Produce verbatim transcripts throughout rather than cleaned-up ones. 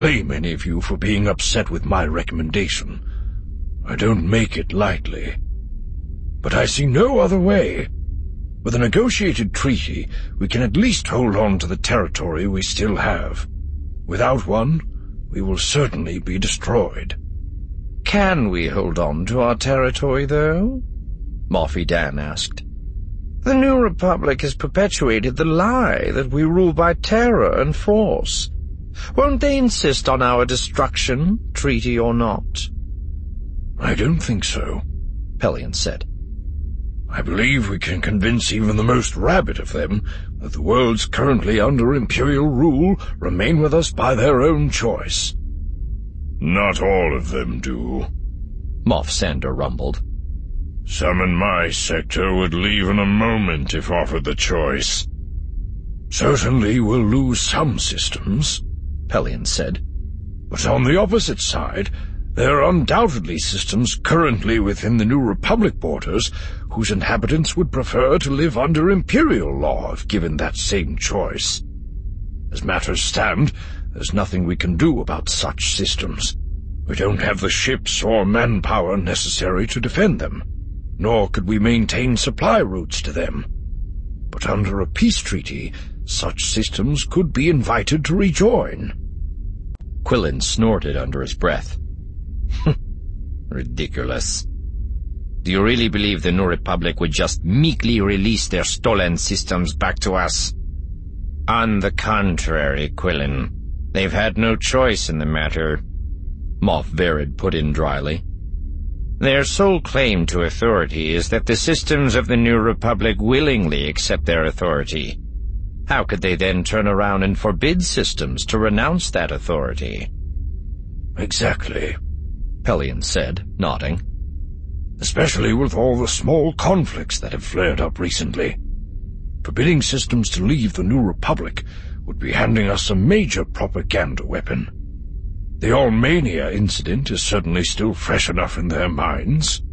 blame any of you for being upset with my recommendation. I don't make it lightly. But I see no other way. With a negotiated treaty, we can at least hold on to the territory we still have. Without one, we will certainly be destroyed. Can we hold on to our territory, though? Moff Edan asked. The New Republic has perpetuated the lie that we rule by terror and force. Won't they insist on our destruction, treaty or not? I don't think so, Pellaeon said. I believe we can convince even the most rabid of them that the worlds currently under Imperial rule remain with us by their own choice. Not all of them do, Moff Sandor rumbled. Some in my sector would leave in a moment if offered the choice. Certainly we'll lose some systems, Pellaeon said. But on the opposite side, there are undoubtedly systems currently within the New Republic borders whose inhabitants would prefer to live under Imperial law if given that same choice. As matters stand, there's nothing we can do about such systems. We don't have the ships or manpower necessary to defend them, nor could we maintain supply routes to them. But under a peace treaty, such systems could be invited to rejoin. Quillen snorted under his breath. Ridiculous. Do you really believe the New Republic would just meekly release their stolen systems back to us? On the contrary, Quillen, they've had no choice in the matter, Moff Verid put in dryly. Their sole claim to authority is that the systems of the New Republic willingly accept their authority. How could they then turn around and forbid systems to renounce that authority? Exactly, Pellaeon said, nodding. Especially with all the small conflicts that have flared up recently. Forbidding systems to leave the New Republic would be handing us a major propaganda weapon. The Allmania incident is certainly still fresh enough in their minds.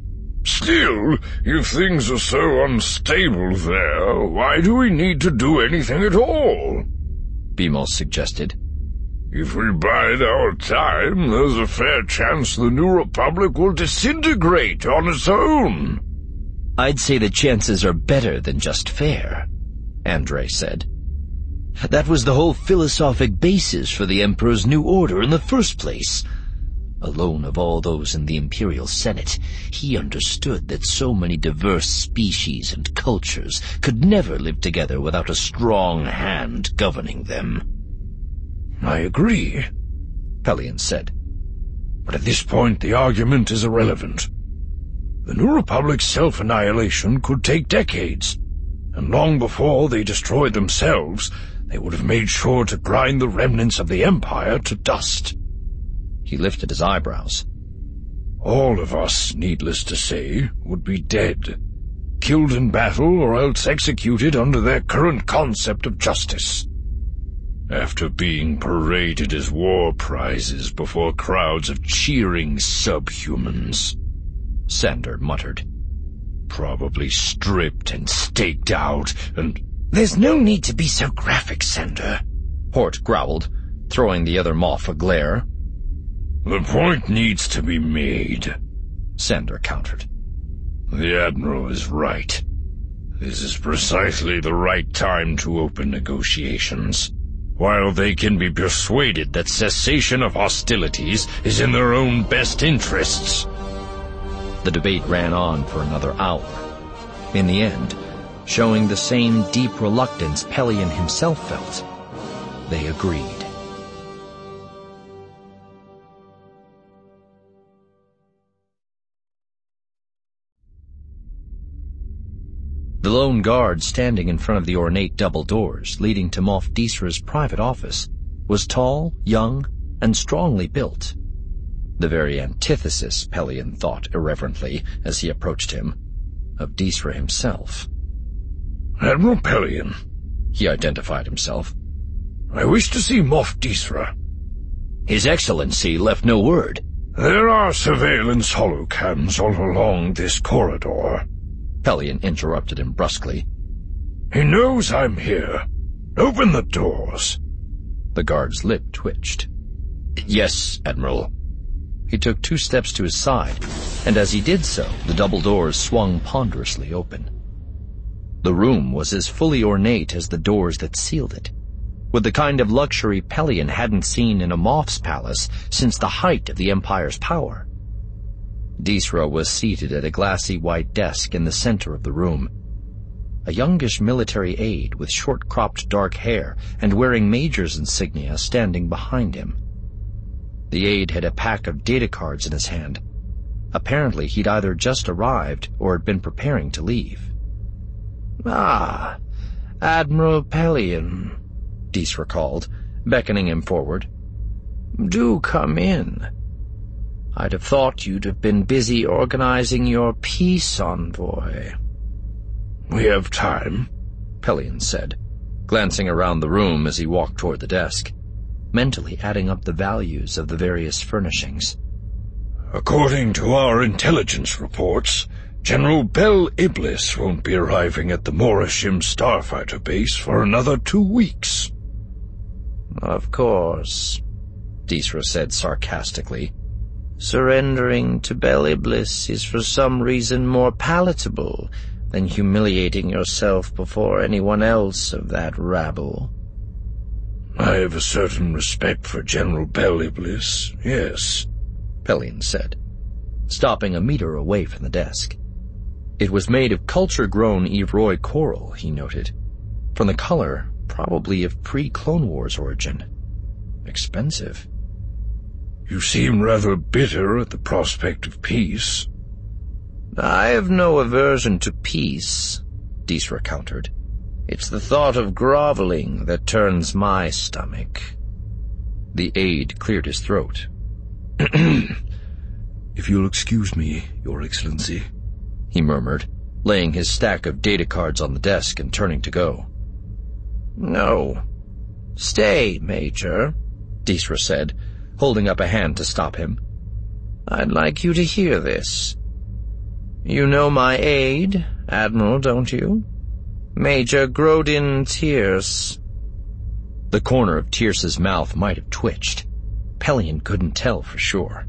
Still, if things are so unstable there, why do we need to do anything at all? Beamos suggested. If we bide our time, there's a fair chance the New Republic will disintegrate on its own. I'd say the chances are better than just fair, Andre said. That was the whole philosophic basis for the Emperor's new order in the first place. Alone of all those in the Imperial Senate, he understood that so many diverse species and cultures could never live together without a strong hand governing them. I agree, Pellaeon said. But at this point the argument is irrelevant. The New Republic's self-annihilation could take decades, and long before they destroyed themselves, they would have made sure to grind the remnants of the Empire to dust. He lifted his eyebrows. All of us, needless to say, would be dead, killed in battle or else executed under their current concept of justice. After being paraded as war prizes before crowds of cheering subhumans, Sandor muttered. Probably stripped and staked out and— There's no need to be so graphic, Sandor, Hort growled, throwing the other Moff a glare. The point needs to be made, Sandor countered. The Admiral is right. This is precisely the right time to open negotiations. While they can be persuaded that cessation of hostilities is in their own best interests. The debate ran on for another hour. In the end, showing the same deep reluctance Pellaeon himself felt, they agreed. The lone guard standing in front of the ornate double doors leading to Moff Disra's private office was tall, young, and strongly built. The very antithesis, Pellaeon thought irreverently as he approached him, of Disra himself. Admiral Pellaeon, he identified himself. I wish to see Moff Disra. His Excellency left no word. There are surveillance holocams all along this corridor, Pellaeon interrupted him brusquely. He knows I'm here. Open the doors. The guard's lip twitched. Yes, Admiral. He took two steps to his side, and as he did so, the double doors swung ponderously open. The room was as fully ornate as the doors that sealed it, with the kind of luxury Pelion hadn't seen in a Moff's palace since the height of the Empire's power. Disra was seated at a glassy white desk in the center of the room, a youngish military aide with short-cropped dark hair and wearing major's insignia standing behind him. The aide had a pack of data cards in his hand. Apparently he'd either just arrived or had been preparing to leave. Ah, Admiral Pelion, Disra called, beckoning him forward. Do come in. I'd have thought you'd have been busy organizing your peace envoy. We have time, Pelion said, glancing around the room as he walked toward the desk, mentally adding up the values of the various furnishings. According to our intelligence reports, General Bel Iblis won't be arriving at the Morishim starfighter base for another two weeks. Of course, Disra said sarcastically. Surrendering to Bel Iblis is for some reason more palatable than humiliating yourself before anyone else of that rabble. I have a certain respect for General Bel Iblis, yes, Pelion said, stopping a meter away from the desk. It was made of culture-grown Evroy coral, he noted. From the color, probably of pre-Clone Wars origin. Expensive. You seem rather bitter at the prospect of peace. I have no aversion to peace, Disra countered. It's the thought of groveling that turns my stomach. The aide cleared his throat. If you'll excuse me, Your Excellency, he murmured, laying his stack of data cards on the desk and turning to go. No. Stay, Major, Disra said, holding up a hand to stop him. I'd like you to hear this. You know my aide, Admiral, don't you? Major Grodin Tierce. The corner of Tierce's mouth might have twitched. Pelion couldn't tell for sure.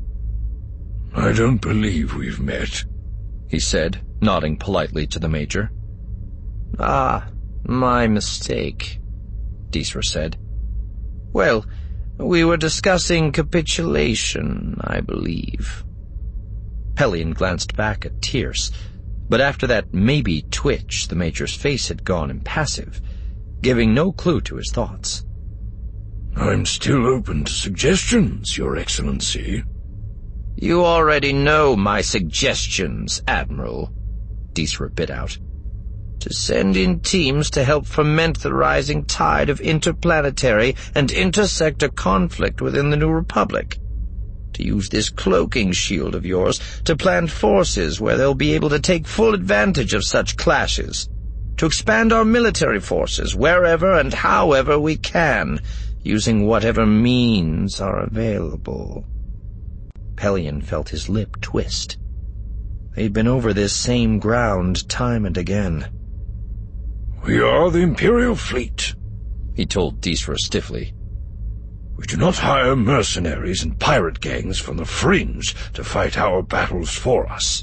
I don't believe we've met, he said, nodding politely to the Major. Ah, my mistake, Disra said. Well, we were discussing capitulation, I believe. Pelion glanced back at Tierce, but after that maybe twitch, the Major's face had gone impassive, giving no clue to his thoughts. I'm still open to suggestions, Your Excellency. You already know my suggestions, Admiral, Disra bit out. To send in teams to help ferment the rising tide of interplanetary and intersector conflict within the New Republic. To use this cloaking shield of yours to plant forces where they'll be able to take full advantage of such clashes. To expand our military forces wherever and however we can, using whatever means are available. Pelion felt his lip twist. They'd been over this same ground time and again. We are the Imperial Fleet, he told Disra stiffly. We do not hire mercenaries and pirate gangs from the fringe to fight our battles for us.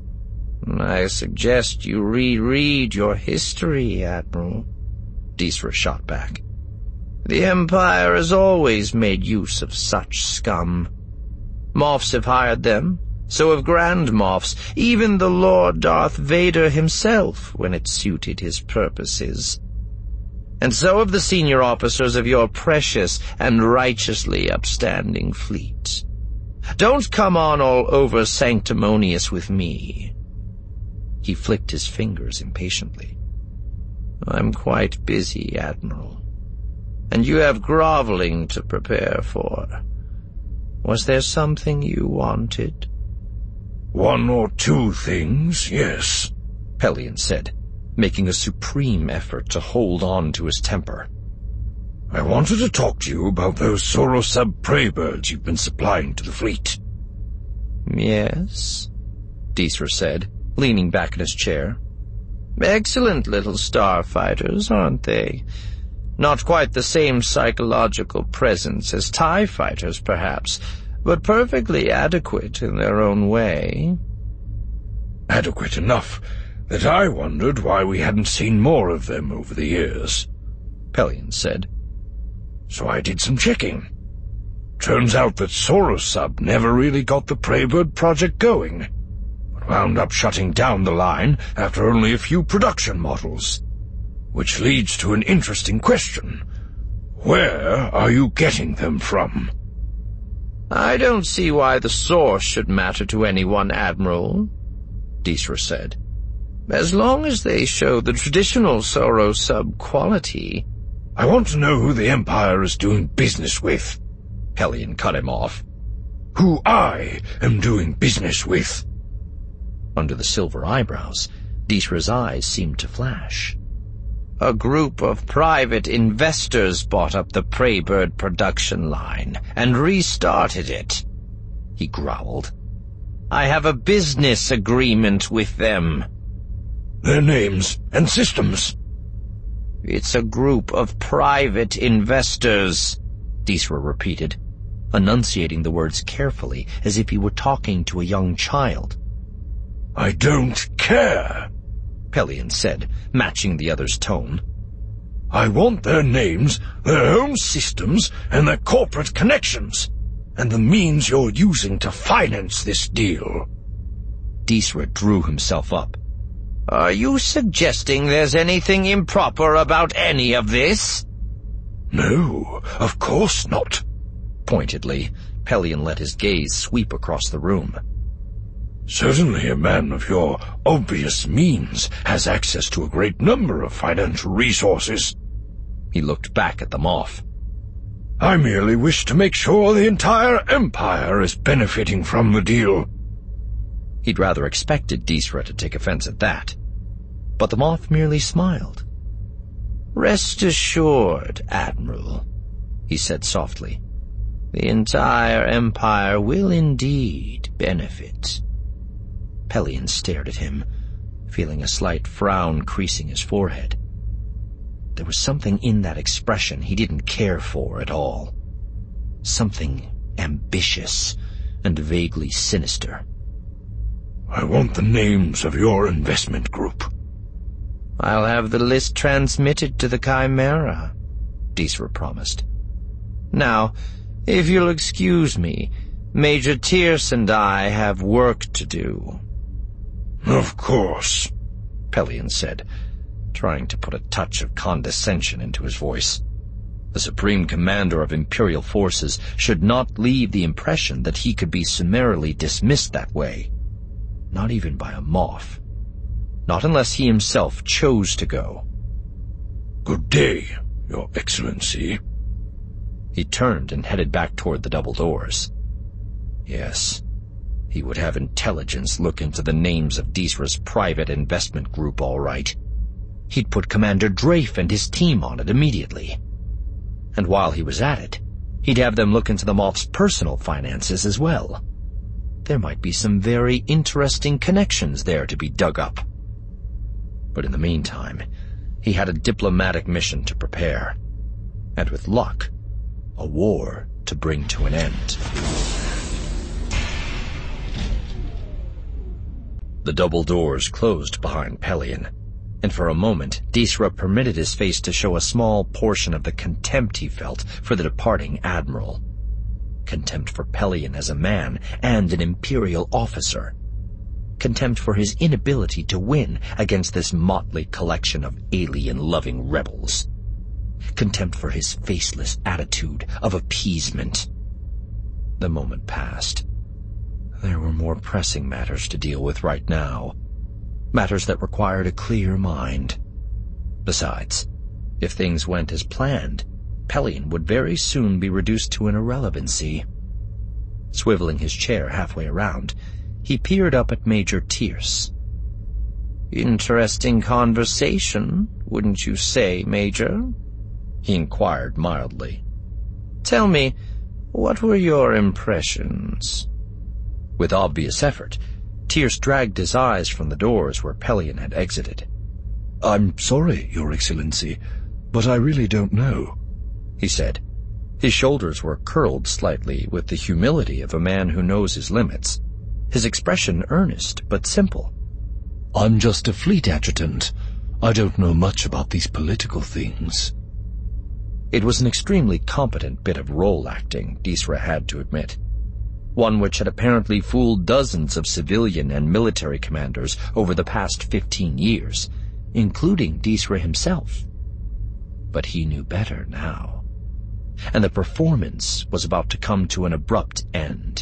I suggest you reread your history, Admiral, Disra shot back. The Empire has always made use of such scum. Moffs have hired them, so have Grand Moffs, even the Lord Darth Vader himself, when it suited his purposes. And so have the senior officers of your precious and righteously upstanding fleet. Don't come on all over sanctimonious with me. He flicked his fingers impatiently. I'm quite busy, Admiral, and you have groveling to prepare for. Was there something you wanted? One or two things, yes, Pelion said, making a supreme effort to hold on to his temper. I wanted to talk to you about those Sorosub prey birds you've been supplying to the fleet. Yes, Disra said, leaning back in his chair. Excellent little starfighters, aren't they? Not quite the same psychological presence as TIE fighters, perhaps, but perfectly adequate in their own way. Adequate enough that I wondered why we hadn't seen more of them over the years, Pelion said. So I did some checking. Turns out that Sorosub never really got the Praybird project going, but wound up shutting down the line after only a few production models. Which leads to an interesting question. Where are you getting them from? I don't see why the source should matter to anyone, Admiral, Disra said. As long as they show the traditional Sorosub quality. I want to know who the Empire is doing business with, Pelion cut him off. Who I am doing business with. Under the silver eyebrows, Disra's eyes seemed to flash. A group of private investors bought up the Praybird production line and restarted it, he growled. I have a business agreement with them. Their names and systems. It's a group of private investors, Disra repeated, enunciating the words carefully as if he were talking to a young child. I don't care, Pelion said, matching the other's tone. I want their names, their home systems, and their corporate connections, and the means you're using to finance this deal. Disra drew himself up. Are you suggesting there's anything improper about any of this? No, of course not. Pointedly, Pelion let his gaze sweep across the room. Certainly a man of your obvious means has access to a great number of financial resources. He looked back at the Moff. I merely wish to make sure the entire Empire is benefiting from the deal. He'd rather expected Disra to take offense at that. But the Moff merely smiled. Rest assured, Admiral, he said softly. The entire Empire will indeed benefit. Pelion stared at him, feeling a slight frown creasing his forehead. There was something in that expression he didn't care for at all. Something ambitious and vaguely sinister. I want the names of your investment group. I'll have the list transmitted to the Chimera, Disra promised. Now, if you'll excuse me, Major Tierce and I have work to do. Of course, Pelion said, trying to put a touch of condescension into his voice. The Supreme Commander of Imperial Forces should not leave the impression that he could be summarily dismissed that way. Not even by a Moff. Not unless he himself chose to go. Good day, Your Excellency. He turned and headed back toward the double doors. Yes, he would have intelligence look into the names of Disra's private investment group, all right. He'd put Commander Drafe and his team on it immediately. And while he was at it, he'd have them look into the Moff's personal finances as well. There might be some very interesting connections there to be dug up. But in the meantime, he had a diplomatic mission to prepare. And with luck, a war to bring to an end. The double doors closed behind Pelion, and for a moment Disra permitted his face to show a small portion of the contempt he felt for the departing Admiral. Contempt for Pelion as a man and an Imperial officer. Contempt for his inability to win against this motley collection of alien-loving rebels. Contempt for his faceless attitude of appeasement. The moment passed. There were more pressing matters to deal with right now. Matters that required a clear mind. Besides, if things went as planned, Pelion would very soon be reduced to an irrelevancy. Swiveling his chair halfway around, he peered up at Major Tierce. Interesting conversation, wouldn't you say, Major? He inquired mildly. Tell me, what were your impressions? With obvious effort, Tierce dragged his eyes from the doors where Pelion had exited. I'm sorry, Your Excellency. But I really don't know, he said. His shoulders were curled slightly with the humility of a man who knows his limits, his expression earnest but simple. I'm just a fleet adjutant. I don't know much about these political things. It was an extremely competent bit of role acting, Disra had to admit. One which had apparently fooled dozens of civilian and military commanders over the past fifteen years, including Disra himself. But he knew better now, and the performance was about to come to an abrupt end.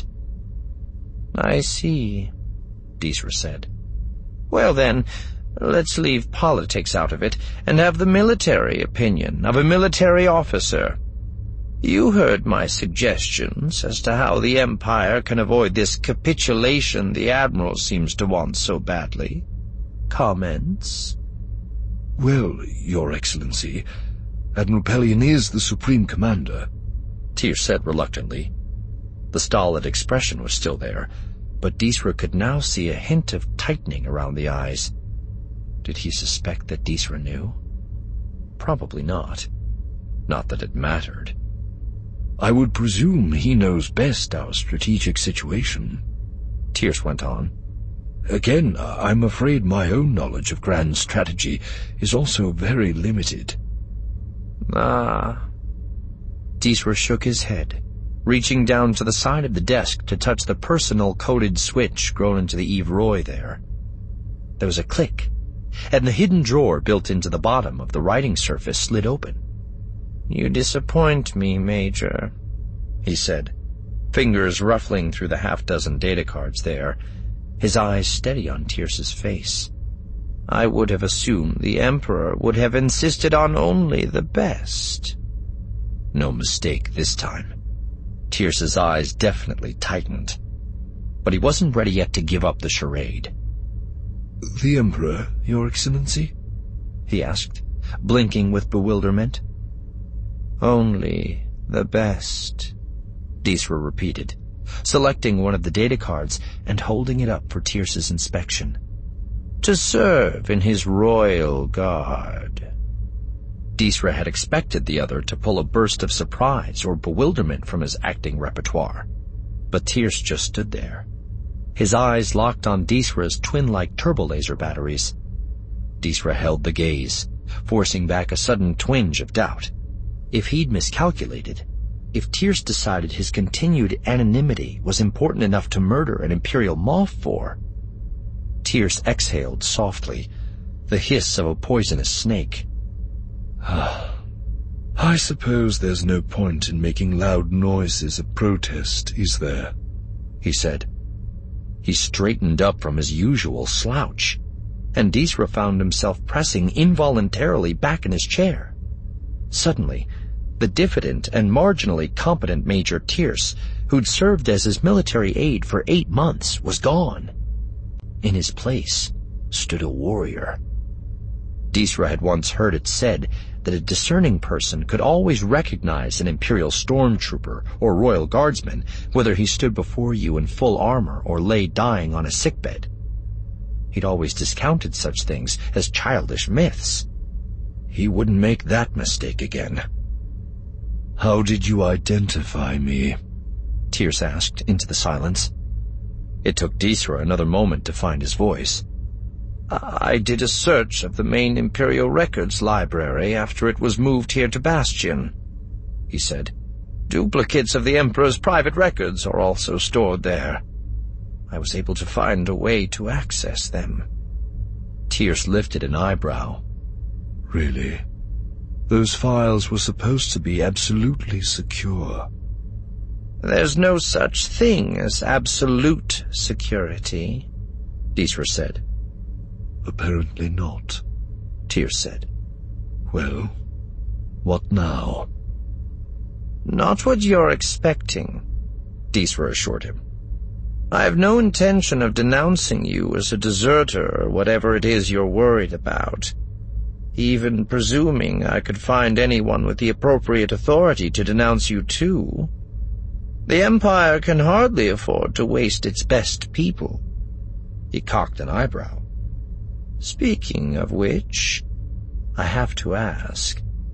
"I see," Disra said. "Well then, let's leave politics out of it and have the military opinion of a military officer. You heard my suggestions as to how the Empire can avoid this capitulation the Admiral seems to want so badly. Comments?" Well, Your Excellency, Admiral Pelion is the Supreme Commander, Tyr said reluctantly. The stolid expression was still there, but Disra could now see a hint of tightening around the eyes. Did he suspect that Disra knew? Probably not. Not that it mattered. I would presume he knows best our strategic situation, Tyr's went on. Again, I'm afraid my own knowledge of grand strategy is also very limited. Ah. Disra shook his head, reaching down to the side of the desk to touch the personal coded switch grown into the Eve Roy there. There was a click, and the hidden drawer built into the bottom of the writing surface slid open. "You disappoint me, Major," he said, fingers ruffling through the half-dozen data cards there, his eyes steady on Tyr's face. "I would have assumed the Emperor would have insisted on only the best." No mistake this time. Tyr's eyes definitely tightened. But he wasn't ready yet to give up the charade. "The Emperor, Your Excellency?" he asked, blinking with bewilderment. "Only the best," Disra repeated, selecting one of the data cards and holding it up for Tyr's inspection. "To serve in his royal guard." Disra had expected the other to pull a burst of surprise or bewilderment from his acting repertoire, but Tyr's just stood there, his eyes locked on Disra's twin-like turbolaser batteries. Disra held the gaze, forcing back a sudden twinge of doubt. If he'd miscalculated, if Tyr's decided his continued anonymity was important enough to murder an Imperial moth for... Tyr's exhaled softly, the hiss of a poisonous snake. I suppose there's no point in making loud noises of protest, is there? He said. He straightened up from his usual slouch, and Disra found himself pressing involuntarily back in his chair. Suddenly, the diffident and marginally competent Major Tyr's, who'd served as his military aide for eight months, was gone. In his place stood a warrior. Disra had once heard it said that a discerning person could always recognize an Imperial stormtrooper or Royal Guardsman, whether he stood before you in full armor or lay dying on a sickbed. He'd always discounted such things as childish myths. He wouldn't make that mistake again. "How did you identify me?" Tyr's asked into the silence. It took Disra another moment to find his voice. "I did a search of the main Imperial Records library after it was moved here to Bastion," he said. "Duplicates of the Emperor's private records are also stored there. I was able to find a way to access them." Tyr's lifted an eyebrow. "Really? Those files were supposed to be absolutely secure." "There's no such thing as absolute security," Disra said. "Apparently not," Tyr said. "Well, what now?" "Not what you're expecting," Disra assured him. "I have no intention of denouncing you as a deserter or whatever it is you're worried about, even presuming I could find anyone with the appropriate authority to denounce you too. The Empire can hardly afford to waste its best people." He cocked an eyebrow. "Speaking of which, I have to ask,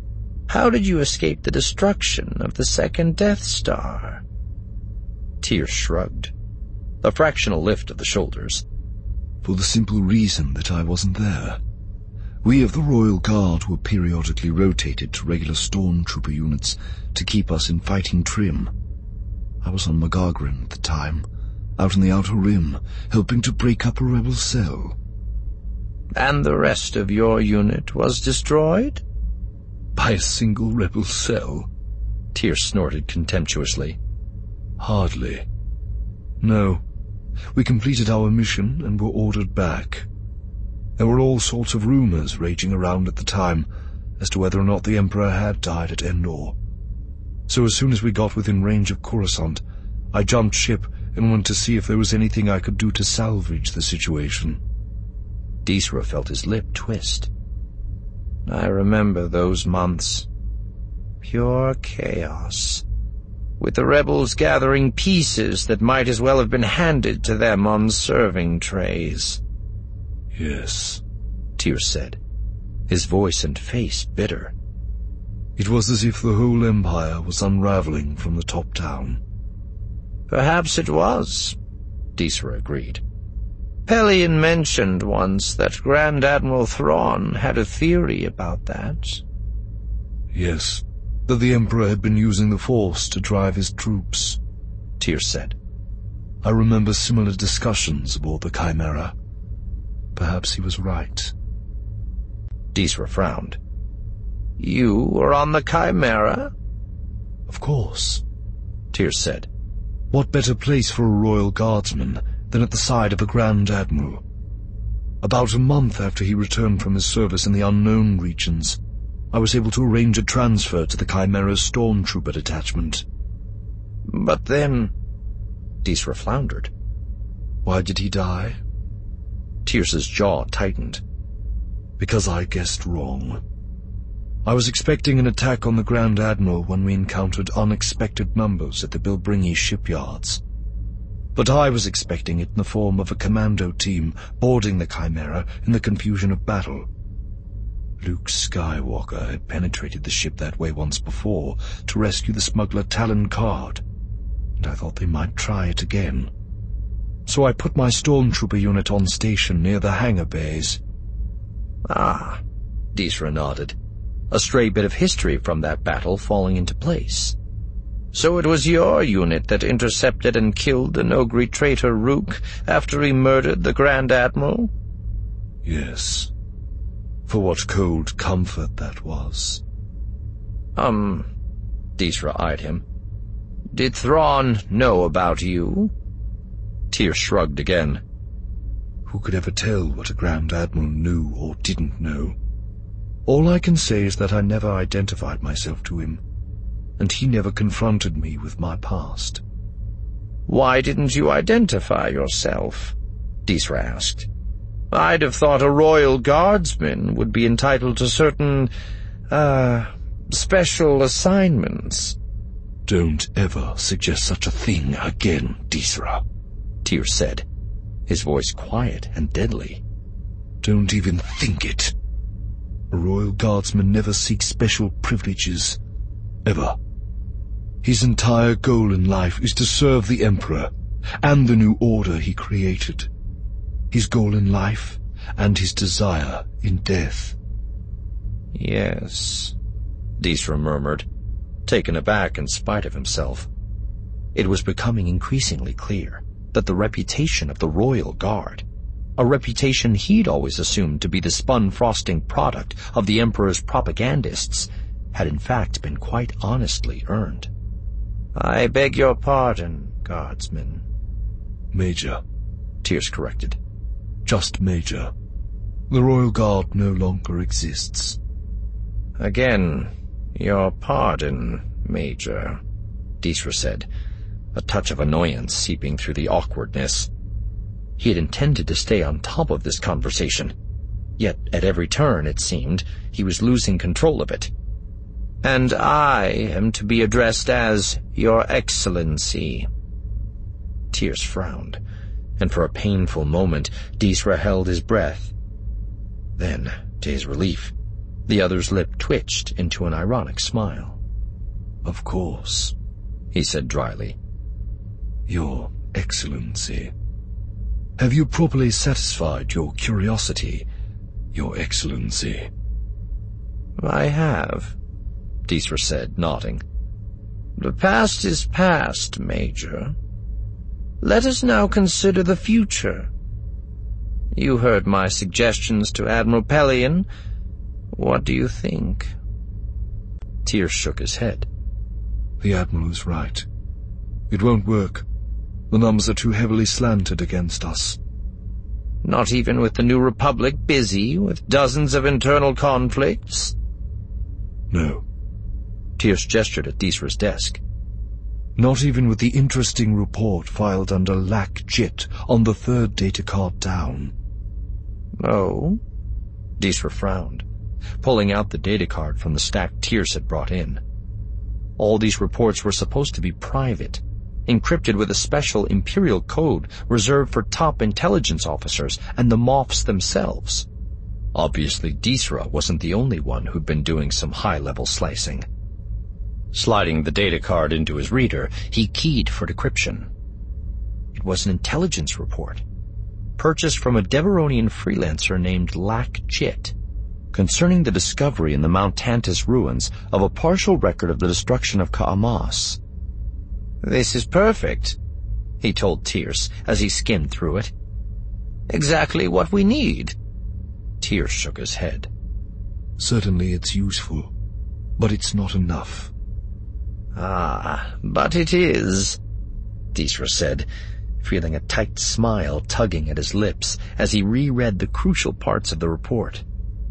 How did you escape the destruction of the second Death Star? Tears shrugged, a fractional lift of the shoulders. For the simple reason that I wasn't there. We of the Royal Guard were periodically rotated to regular stormtrooper units to keep us in fighting trim. I was on Magagrin at the time, out in the Outer Rim, helping to break up a rebel cell. And the rest of your unit was destroyed? By a single rebel cell? Tears snorted contemptuously. Hardly. No. We completed our mission and were ordered back. There were all sorts of rumors raging around at the time as to whether or not the Emperor had died at Endor. So as soon as we got within range of Coruscant, I jumped ship and went to see if there was anything I could do to salvage the situation. Disra felt his lip twist. I remember those months. Pure chaos. With the rebels gathering pieces that might as well have been handed to them on serving trays. Yes, Tears said, his voice and face bitter. It was as if the whole Empire was unraveling from the top down. Perhaps it was, Disra agreed. Pelion mentioned once that Grand Admiral Thrawn had a theory about that. Yes, that the Emperor had been using the Force to drive his troops, Tears said. I remember similar discussions aboard the Chimera. Perhaps he was right. Disra frowned. You were on the Chimera? Of course, Tears said. What better place for a Royal Guardsman than at the side of a Grand Admiral? About a month after he returned from his service in the unknown regions, I was able to arrange a transfer to the Chimera's stormtrooper detachment. But then... Disra floundered. Why did he die? Tears's jaw tightened. Because I guessed wrong. I was expecting an attack on the Grand Admiral when we encountered unexpected numbers at the Bilbringi shipyards. But I was expecting it in the form of a commando team boarding the Chimera in the confusion of battle. Luke Skywalker had penetrated the ship that way once before to rescue the smuggler Talon Card, and I thought they might try it again. So I put my stormtrooper unit on station near the hangar bays. Ah, Disra nodded, a stray bit of history from that battle falling into place. So it was your unit that intercepted and killed the Noghri traitor Rook after he murdered the Grand Admiral? Yes. For what cold comfort that was. Um, Disra eyed him. Did Thrawn know about you? Tears shrugged again. Who could ever tell what a Grand Admiral knew or didn't know? All I can say is that I never identified myself to him, and he never confronted me with my past. Why didn't you identify yourself? Disra asked. I'd have thought a Royal Guardsman would be entitled to certain, uh, special assignments. Don't ever suggest such a thing again, Disra, Tears said, his voice quiet and deadly. Don't even think it. A Royal Guardsman never seeks special privileges. Ever. His entire goal in life is to serve the Emperor and the new order he created. His goal in life and his desire in death. Yes, Disra murmured, taken aback in spite of himself. It was becoming increasingly clear that the reputation of the Royal Guard, a reputation he'd always assumed to be the spun-frosting product of the Emperor's propagandists, had in fact been quite honestly earned. I beg your pardon, Guardsman. Major, Tears corrected. Just Major. The Royal Guard no longer exists. Again, your pardon, Major, Disra said, a touch of annoyance seeping through the awkwardness. He had intended to stay on top of this conversation, yet at every turn, it seemed, he was losing control of it. And I am to be addressed as Your Excellency. Tears frowned, and for a painful moment Disra held his breath. Then, to his relief, The other's lip twitched into an ironic smile. Of course, he said dryly. Your Excellency. Have you properly satisfied your curiosity, Your Excellency? I have, Disra said, nodding. The past is past, Major. Let us now consider the future. You heard my suggestions to Admiral Pelion. What do you think? Tyr's shook his head. The Admiral is right. It won't work. The numbers are too heavily slanted against us. Not even with the New Republic busy with dozens of internal conflicts? No. Tyr's gestured at Disra's desk. Not even with the interesting report filed under Lac Jit on the third data card down. Oh? Disra frowned, pulling out the data card from the stack Tyr's had brought in. All these reports were supposed to be private, encrypted with a special Imperial code reserved for top intelligence officers and the Moffs themselves. Obviously, Disra wasn't the only one who'd been doing some high-level slicing. Sliding the data card into his reader, he keyed for decryption. It was an intelligence report, purchased from a Deveronian freelancer named Lac Jit, concerning the discovery in the Mount Tantus ruins of a partial record of the destruction of Ka'amas. This is perfect, he told Tyr's as he skimmed through it. Exactly what we need. Tyr shook his head. Certainly it's useful, but it's not enough. Ah, but it is, Disra said, feeling a tight smile tugging at his lips as he reread the crucial parts of the report.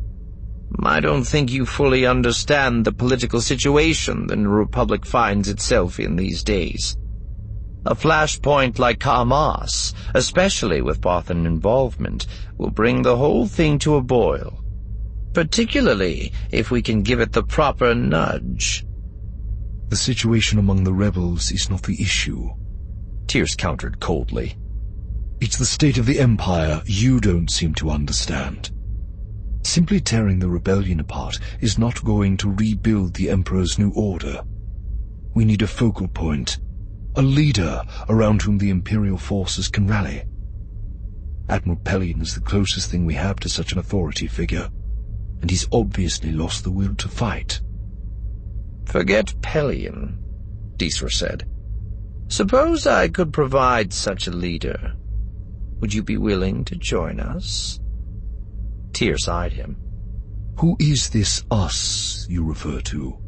I don't think you fully understand the political situation the New Republic finds itself in these days. A flashpoint like Ka'amas, especially with Bothan involvement, will bring the whole thing to a boil, particularly if we can give it the proper nudge. The situation among the rebels is not the issue, Tyr's countered coldly. It's the state of the Empire you don't seem to understand. Simply tearing the rebellion apart is not going to rebuild the Emperor's new order. We need a focal point, a leader around whom the Imperial forces can rally. Admiral Pelion is the closest thing we have to such an authority figure, and he's obviously lost the will to fight. Forget Pelion, Disra said. Suppose I could provide such a leader. Would you be willing to join us? Tyr eyed him. Who is this us you refer to?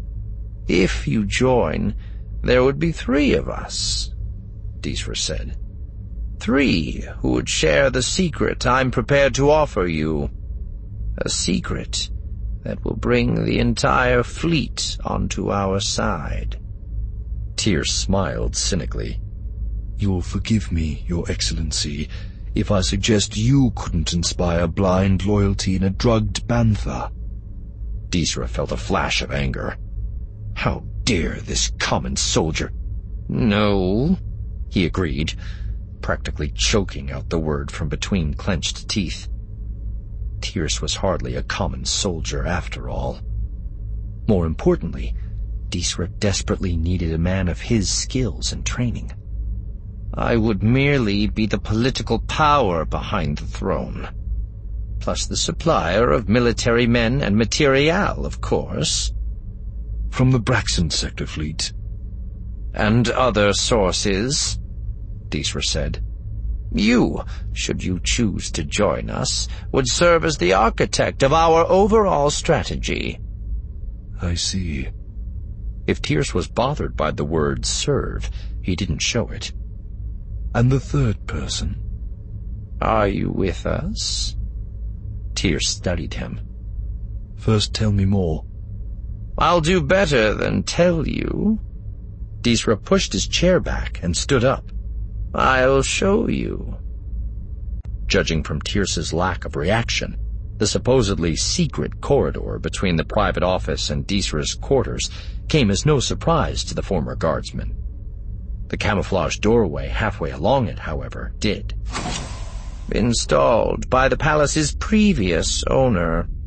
If you join, there would be three of us, Disra said. Three who would share the secret I'm prepared to offer you. A secret that will bring the entire fleet onto our side. Tyr smiled cynically. You'll forgive me, Your Excellency, if I suggest you couldn't inspire blind loyalty in a drugged bantha. Disra felt a flash of anger. How dare this common soldier? No, he agreed, practically choking out the word from between clenched teeth. Tyr's was hardly a common soldier after all. More importantly, Disra desperately needed a man of his skills and training. I would merely be the political power behind the throne, plus the supplier of military men and material, of course. From the Braxton Sector Fleet. And other sources, Disra said. You, should you choose to join us, would serve as the architect of our overall strategy. I see. If Tyr was bothered by the word serve, he didn't show it. And the third person? Are you with us? Tyr studied him. First tell me more. I'll do better than tell you. Disra pushed his chair back and stood up. I'll show you. Judging from Tyr's lack of reaction, the supposedly secret corridor between the private office and Disra's quarters came as no surprise to the former guardsman. The camouflaged doorway halfway along it, however, did. Installed by the palace's previous owner.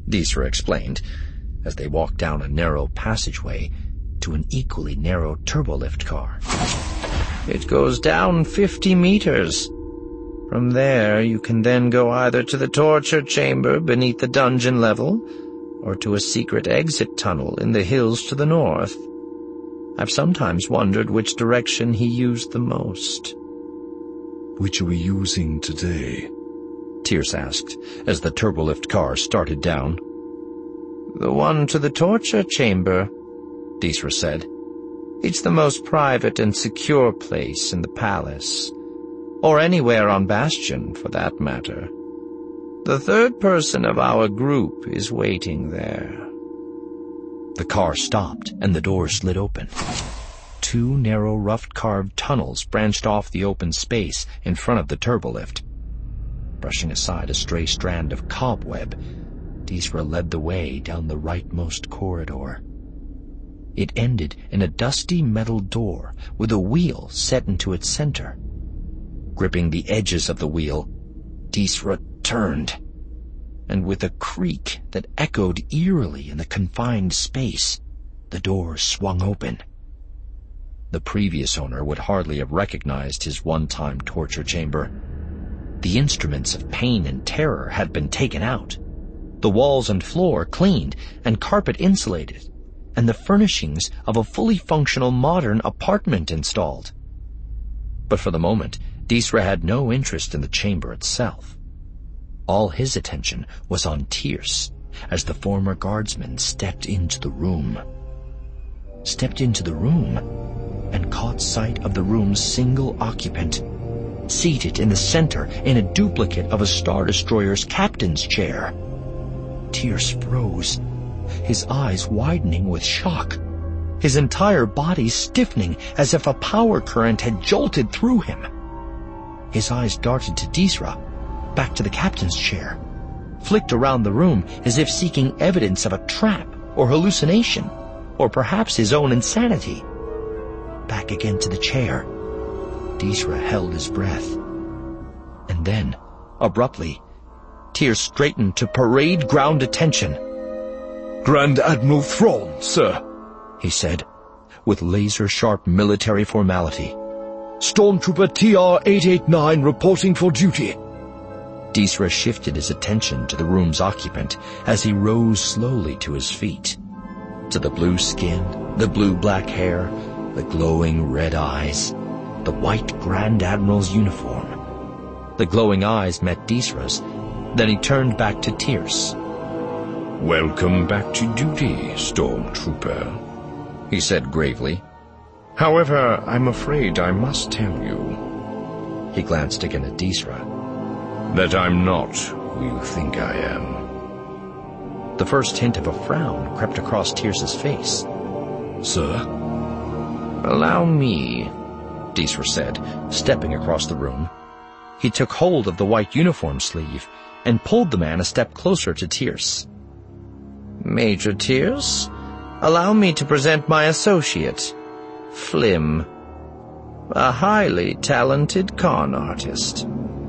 Disra explained, as they walked down a narrow passageway to an equally narrow turbolift car. "It goes down fifty meters. From there, you can then go either to the torture chamber beneath the dungeon level, or to a secret exit tunnel in the hills to the north. I've sometimes wondered which direction he used the most." "Which are we using today?" Tierce asked, as the turbolift car started down. "The one to the torture chamber," Disra said. "It's the most private and secure place in the palace, or anywhere on Bastion, for that matter. The third person of our group is waiting there." The car stopped, and the door slid open. Two narrow, rough-carved tunnels branched off the open space in front of the turbolift. Brushing aside a stray strand of cobweb, Disra led the way down the rightmost corridor. It ended in a dusty metal door with a wheel set into its center. Gripping the edges of the wheel, Disra turned, and with a creak that echoed eerily in the confined space, the door swung open. The previous owner would hardly have recognized his one-time torture chamber. The instruments of pain and terror had been taken out, the walls and floor cleaned and carpet insulated, and the furnishings of a fully functional modern apartment installed. But for the moment, Disra had no interest in the chamber itself. All his attention was on Tierce as the former guardsman stepped into the room. Stepped into the room and caught sight of the room's single occupant, seated in the center in a duplicate of a Star Destroyer's captain's chair. Tierce froze, his eyes widening with shock, his entire body stiffening as if a power current had jolted through him. His eyes darted to Disra, back to the captain's chair, flicked around the room as if seeking evidence of a trap or hallucination, or perhaps his own insanity. Back again to the chair. Disra held his breath. And then, abruptly, Tierce straightened to parade ground attention. "Grand Admiral Thrawn, sir," he said, with laser-sharp military formality. "Stormtrooper T R eight eighty-nine reporting for duty." Disra shifted his attention to the room's occupant as he rose slowly to his feet. To the blue skin, the blue-black hair, the glowing red eyes, the white Grand Admiral's uniform. The glowing eyes met Disra's, then he turned back to Tierce. "Welcome back to duty, Stormtrooper," he said gravely. "However, I'm afraid I must tell you," he glanced again at Disra, "that I'm not who you think I am." The first hint of a frown crept across Tierce's face. "Sir?" "Allow me," Disra said, stepping across the room. He took hold of the white uniform sleeve and pulled the man a step closer to Tierce. "Major Tierce, allow me to present my associate, Flim, a highly talented con artist."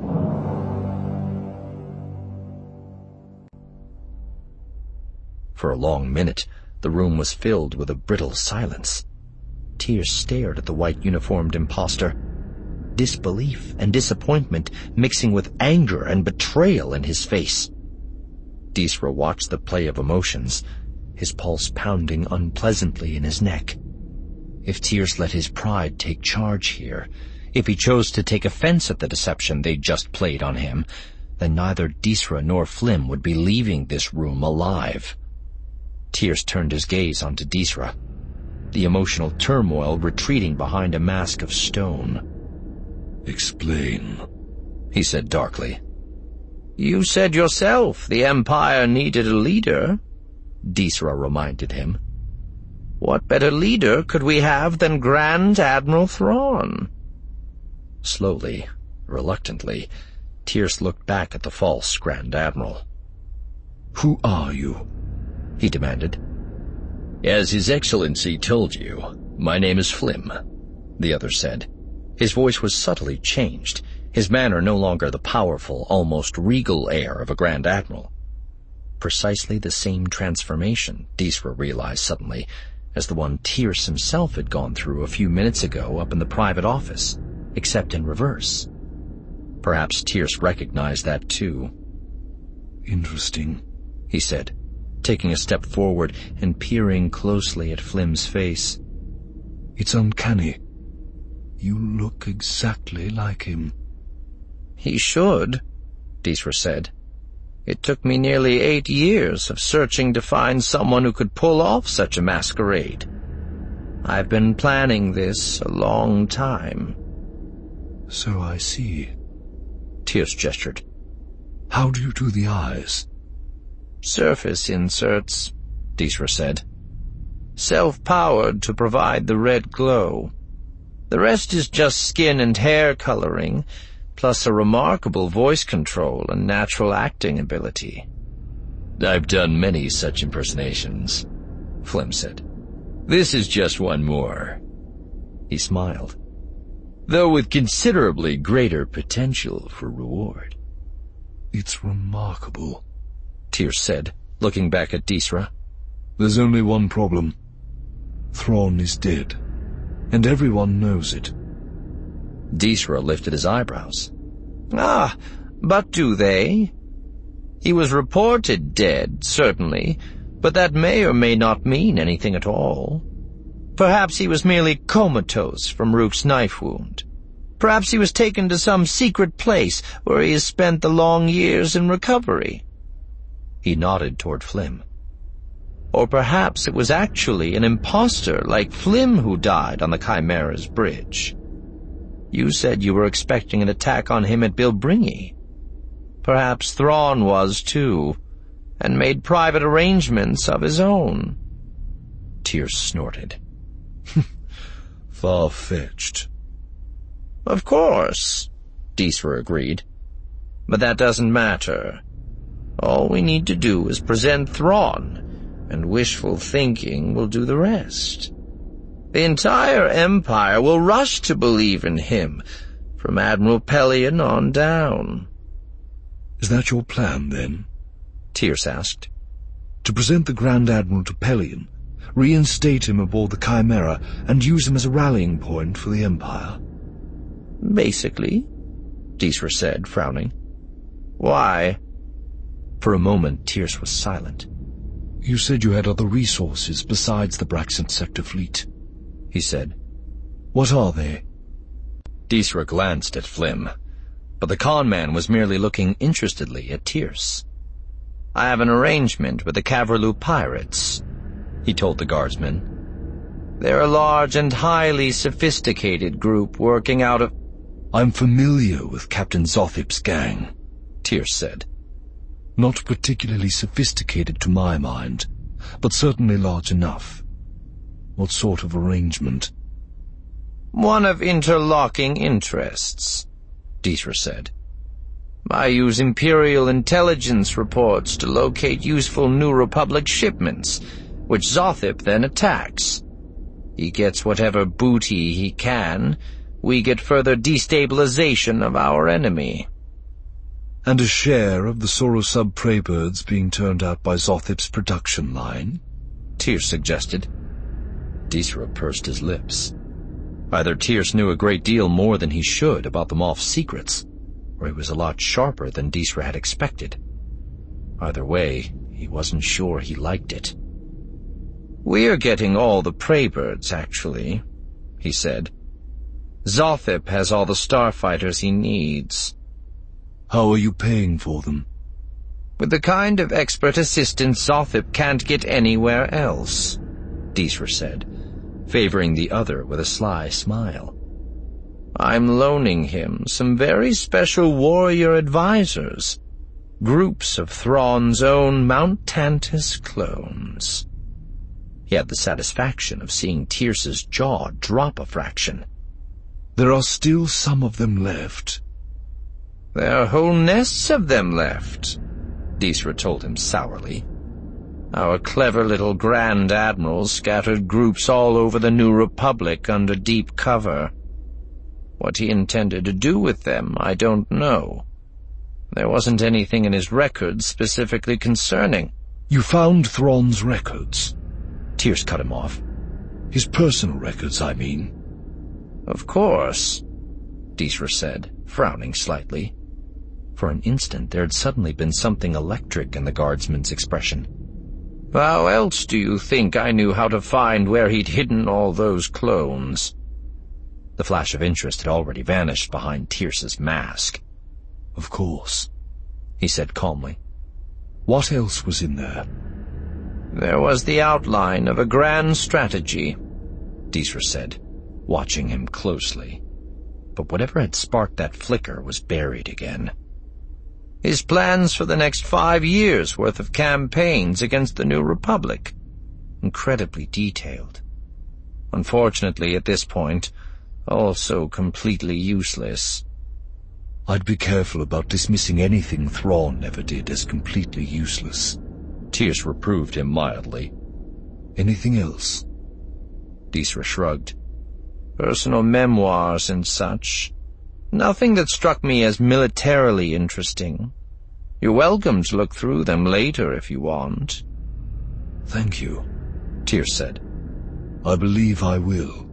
For a long minute, the room was filled with a brittle silence. Tierce stared at the white-uniformed imposter, disbelief and disappointment mixing with anger and betrayal in his face. Disra watched the play of emotions, his pulse pounding unpleasantly in his neck. If Tierce let his pride take charge here, if he chose to take offense at the deception they'd just played on him, then neither Disra nor Flim would be leaving this room alive. Tierce turned his gaze onto Disra, the emotional turmoil retreating behind a mask of stone. "Explain," he said darkly. "You said yourself the Empire needed a leader," Disra reminded him. "What better leader could we have than Grand Admiral Thrawn?" Slowly, reluctantly, Tierce looked back at the false Grand Admiral. "Who are you?" he demanded. "As His Excellency told you, my name is Flim," the other said. His voice was subtly changed, his manner no longer the powerful, almost regal air of a Grand Admiral. Precisely the same transformation, Disra realized suddenly, as the one Tierce himself had gone through a few minutes ago up in the private office, except in reverse. Perhaps Tierce recognized that too. Interesting, he said, taking a step forward and peering closely at Flim's face. It's uncanny. You look exactly like him. He should, Disra said. It took me nearly eight years of searching to find someone who could pull off such a masquerade. I've been planning this a long time. So I see. Tierce gestured. How do you do the eyes? Surface inserts, Disra said. Self-powered to provide the red glow. The rest is just skin and hair coloring, plus a remarkable voice control and natural acting ability. I've done many such impersonations, Flim said. This is just one more. He smiled, though with considerably greater potential for reward. It's remarkable, Tierce said, looking back at Disra. There's only one problem. Thrawn is dead, and everyone knows it. Disra lifted his eyebrows. Ah, but do they? He was reported dead, certainly, but that may or may not mean anything at all. Perhaps he was merely comatose from Rook's knife wound. Perhaps he was taken to some secret place where he has spent the long years in recovery. He nodded toward Flim. Or perhaps it was actually an impostor like Flim who died on the Chimera's bridge. You said you were expecting an attack on him at Bilbringi. Perhaps Thrawn was too, and made private arrangements of his own. Tierce snorted. Far-fetched. Of course, Disra agreed. But that doesn't matter. All we need to do is present Thrawn, and wishful thinking will do the rest. The entire Empire will rush to believe in him, from Admiral Pellaeon on down. Is that your plan, then? Tierce asked. To present the Grand Admiral to Pellaeon, reinstate him aboard the Chimera, and use him as a rallying point for the Empire? Basically, Disra said, frowning. Why? For a moment, Tierce was silent. You said you had other resources besides the Braxton Sector fleet, he said. What are they? Disra glanced at Flim, but the con man was merely looking interestedly at Tierce. I have an arrangement with the Caverloo pirates, he told the guardsmen. They're a large and highly sophisticated group working out of... I'm familiar with Captain Zothip's gang, Tierce said. Not particularly sophisticated to my mind, but certainly large enough. What sort of arrangement? One of interlocking interests, Disra said. I use Imperial intelligence reports to locate useful New Republic shipments, which Zothip then attacks. He gets whatever booty he can. We get further destabilization of our enemy. And a share of the Sorosub prey birds being turned out by Zothip's production line? Tierce suggested. Disra pursed his lips. Either Tierce knew a great deal more than he should about the Moff's secrets, or he was a lot sharper than Disra had expected. Either way, he wasn't sure he liked it. We're getting all the prey birds, actually, he said. Zothip has all the starfighters he needs. How are you paying for them? With the kind of expert assistance Zothip can't get anywhere else, Disra said, favoring the other with a sly smile. I'm loaning him some very special warrior advisors, groups of Thrawn's own Mount Tantus clones. He had the satisfaction of seeing Tierce's jaw drop a fraction. There are still some of them left. There are whole nests of them left, Disra told him sourly. Our clever little Grand Admiral scattered groups all over the New Republic under deep cover. What he intended to do with them, I don't know. There wasn't anything in his records specifically concerning. You found Thrawn's records? Tyr's cut him off. His personal records, I mean. Of course, Disra said, frowning slightly. For an instant there had suddenly been something electric in the guardsman's expression. How else do you think I knew how to find where he'd hidden all those clones? The flash of interest had already vanished behind Tyr's mask. Of course, he said calmly. What else was in there? There was the outline of a grand strategy, Disra said, watching him closely. But whatever had sparked that flicker was buried again. His plans for the next five years' worth of campaigns against the New Republic. Incredibly detailed. Unfortunately, at this point, also completely useless. I'd be careful about dismissing anything Thrawn ever did as completely useless. Tyr's reproved him mildly. Anything else? Disra shrugged. Personal memoirs and such. Nothing that struck me as militarily interesting. You're welcome to look through them later if you want. Thank you, Tyr said. I believe I will.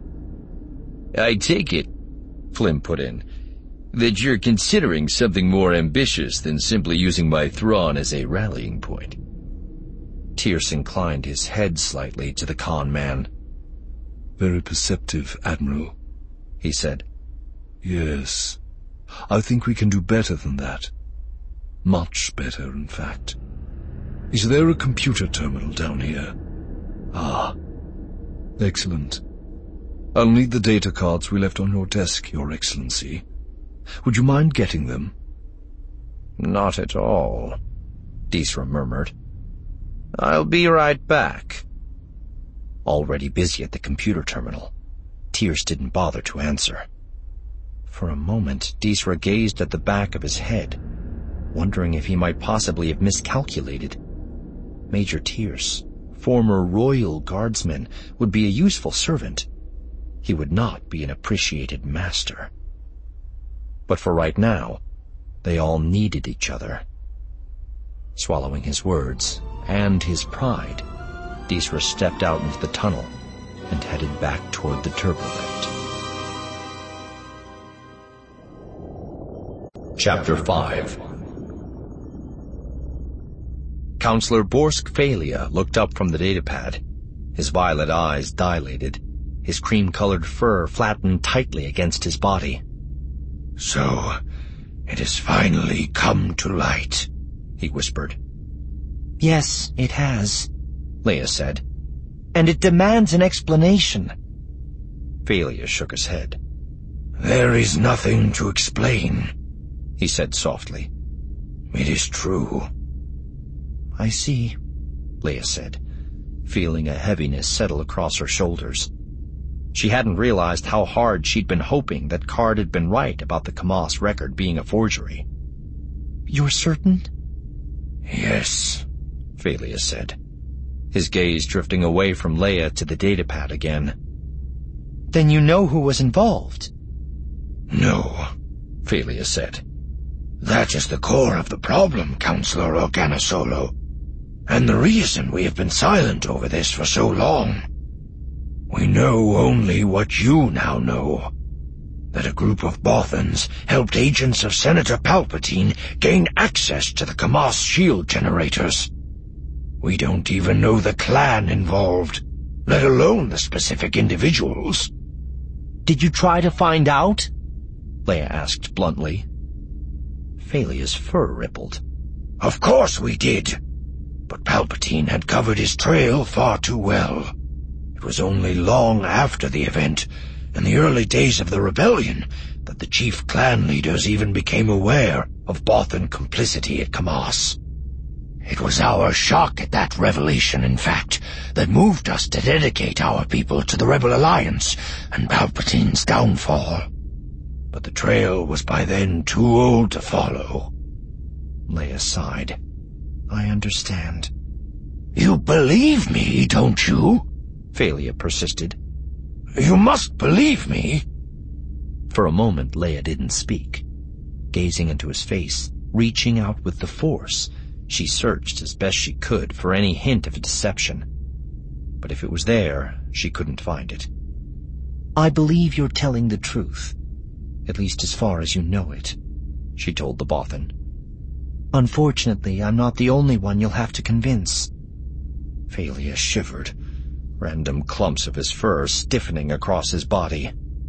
I take it, Flynn put in, that you're considering something more ambitious than simply using my Thrawn as a rallying point. Tyr's inclined his head slightly to the con man. Very perceptive, Admiral, he said. Yes, I think we can do better than that. Much better, in fact. Is there a computer terminal down here? Ah, excellent. I'll need the data cards we left on your desk, Your Excellency. Would you mind getting them? Not at all, Disra murmured. I'll be right back. Already busy at the computer terminal, Tyr's didn't bother to answer. For a moment, Disra gazed at the back of his head, wondering if he might possibly have miscalculated. Major Tyr's, former royal guardsman, would be a useful servant. He would not be an appreciated master. But for right now, they all needed each other. Swallowing his words and his pride, Disra stepped out into the tunnel and headed back toward the turbolift. Chapter five. Counselor Borsk Phalia looked up from the datapad, his violet eyes dilated, his cream-colored fur flattened tightly against his body. So, it has finally come to light, he whispered. Yes, it has, Leia said. And it demands an explanation. Phalia shook his head. There is nothing to explain, he said softly. It is true. I see, Leia said, feeling a heaviness settle across her shoulders. She hadn't realized how hard she'd been hoping that Card had been right about the Kamas record being a forgery. You're certain? Yes, Phalia said, his gaze drifting away from Leia to the datapad again. Then you know who was involved? No, Phalia said. That is the core of the problem, Counselor Organa Solo, and the reason we have been silent over this for so long. We know only what you now know, that a group of Bothans helped agents of Senator Palpatine gain access to the Kamas shield generators. We don't even know the clan involved, let alone the specific individuals. Did you try to find out? Leia asked bluntly. Phalia's fur rippled. Of course we did, but Palpatine had covered his trail far too well. It was only long after the event, in the early days of the rebellion, that the chief clan leaders even became aware of Bothan complicity at Kamas. It was our shock at that revelation, in fact, that moved us to dedicate our people to the Rebel Alliance and Palpatine's downfall. But the trail was by then too old to follow. Leia sighed. I understand. You believe me, don't you? Phalia persisted. You must believe me. For a moment, Leia didn't speak, gazing into his face Reaching out with the Force, she searched as best she could for any hint of a deception. But if it was there, she couldn't find it. "I believe you're telling the truth, at least as far as you know it," she told the Bothan. "Unfortunately, I'm not the only one you'll have to convince." Phalia shivered, random clumps of his fur stiffening across his body.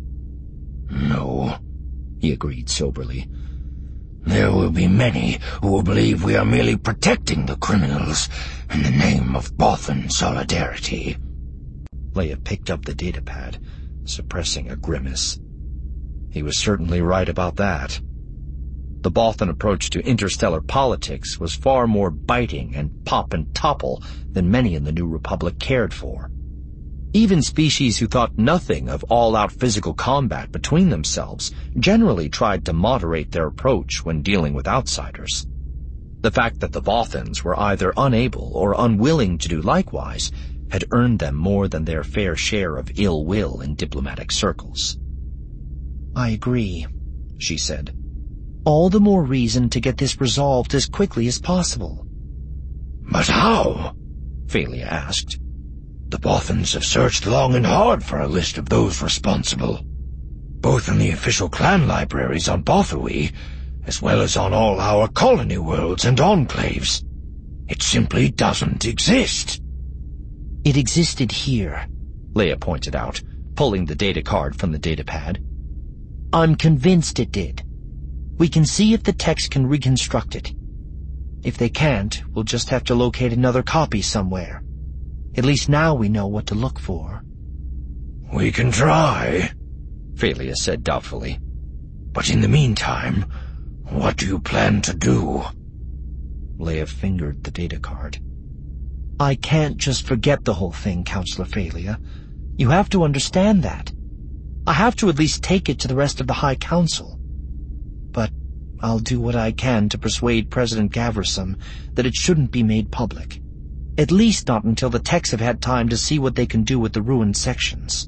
"No," he agreed soberly. "There will be many who will believe we are merely protecting the criminals in the name of Bothan solidarity." Leia picked up the datapad, suppressing a grimace. He was certainly right about that. The Bothan approach to interstellar politics was far more biting and pop and topple than many in the New Republic cared for. Even species who thought nothing of all-out physical combat between themselves generally tried to moderate their approach when dealing with outsiders. The fact that the Bothans were either unable or unwilling to do likewise had earned them more than their fair share of ill will in diplomatic circles. "I agree," she said. "All the more reason to get this resolved as quickly as possible." "But how?" Phalia asked. "The Bothans have searched long and hard for a list of those responsible, both in the official clan libraries on Bothui, as well as on all our colony worlds and enclaves. It simply doesn't exist." "It existed here," Leia pointed out, pulling the data card from the datapad. "I'm convinced it did. We can see if the text can reconstruct it. If they can't, we'll just have to locate another copy somewhere. At least now we know what to look for." "We can try," Phalia said doubtfully. "But in the meantime, what do you plan to do?" Leia fingered the data card. "I can't just forget the whole thing, Counselor Phalia. You have to understand that. I have to at least take it to the rest of the High Council. But I'll do what I can to persuade President Gavrisum that it shouldn't be made public. At least not until the techs have had time to see what they can do with the ruined sections."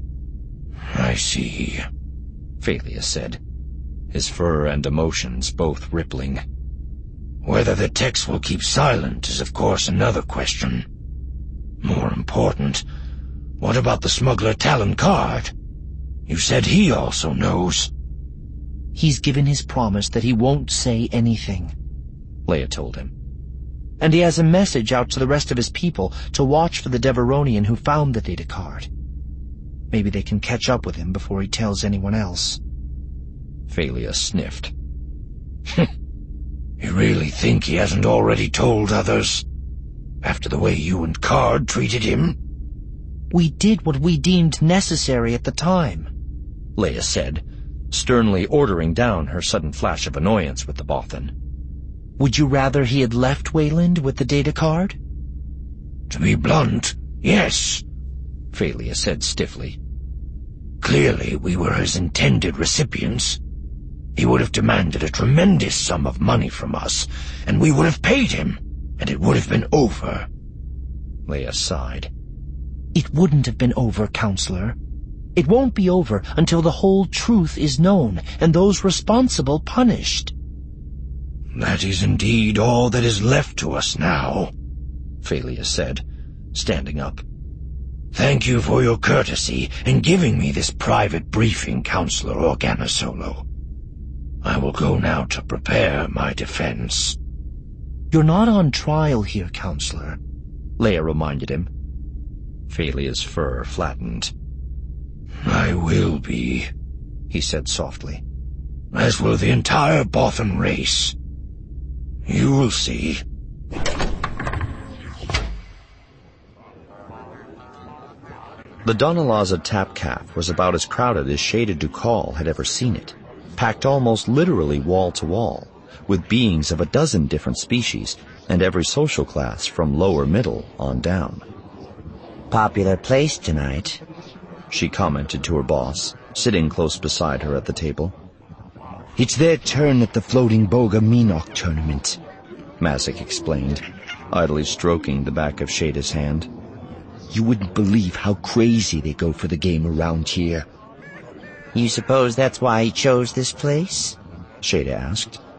"I see," Phalia said, his fur and emotions both rippling. "Whether the techs will keep silent is of course another question. More important, what about the smuggler Talon Card? You said he also knows." "He's given his promise that he won't say anything," Leia told him. "And he has a message out to the rest of his people to watch for the Deveronian who found the data card. Maybe they can catch up with him before he tells anyone else." Phalia sniffed. "You really think he hasn't already told others? After the way you and Card treated him?" "We did what we deemed necessary at the time," Leia said, sternly ordering down her sudden flash of annoyance with the Bothan. "Would you rather he had left Wayland with the data card?" "To be blunt, yes," Phalia said stiffly. "Clearly we were his intended recipients. He would have demanded a tremendous sum of money from us, and we would have paid him, and it would have been over." Leia sighed. "It wouldn't have been over, Counselor. It won't be over until the whole truth is known and those responsible punished." "That is indeed all that is left to us now," Phalia said, standing up. "Thank you for your courtesy in giving me this private briefing, Counselor Organasolo. I will go now to prepare my defense." "You're not on trial here, Counselor," Leia reminded him. Phalia's fur flattened. "I will be," he said softly, "as will the entire Bothan race. You will see." The Donalaza Tap Caf was about as crowded as Shada Dukal had ever seen it, packed almost literally wall to wall, with beings of a dozen different species and every social class from lower middle on down. "Popular place tonight," she commented to her boss, sitting close beside her at the table. "It's their turn at the Floating Boga Minoc tournament," Mazik explained, idly stroking the back of Shada's hand. "You wouldn't believe how crazy they go for the game around here." "You suppose that's why he chose this place?" Shada asked.